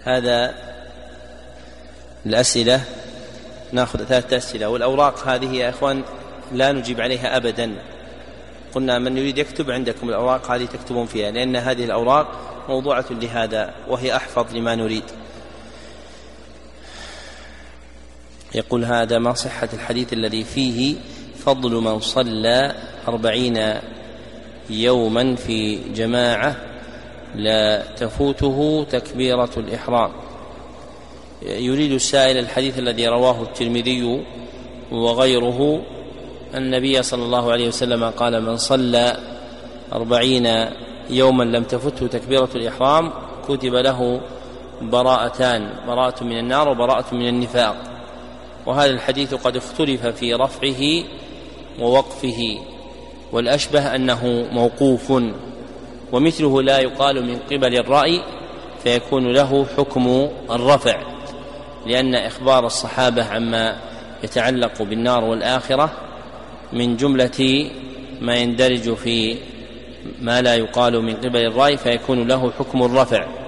هذا الأسئلة نأخذ 3 أسئلة، والأوراق هذه يا إخوان لا نجيب عليها أبدا. قلنا من يريد يكتب عندكم الأوراق هذه تكتبون فيها، لأن هذه الأوراق موضوعة لهذا وهي أحفظ لما نريد. يقول: هذا ما صحة الحديث الذي فيه فضل من صلى 40 يوما في جماعة لا تفوته تكبيرة الإحرام؟ يريد السائل الحديث الذي رواه الترمذي وغيره، النبي صلى الله عليه وسلم قال: من صلى 40 يوما لم تفته تكبيرة الإحرام كتب له براءتان، براءة من النار وبراءة من النفاق. وهذا الحديث قد اختلف في رفعه ووقفه، والأشبه أنه موقوف، ومثله لا يقال من قبل الرأي فيكون له حكم الرفع، لأن إخبار الصحابة عما يتعلق بالنار والآخرة من جملة ما يندرج في ما لا يقال من قبل الرأي فيكون له حكم الرفع.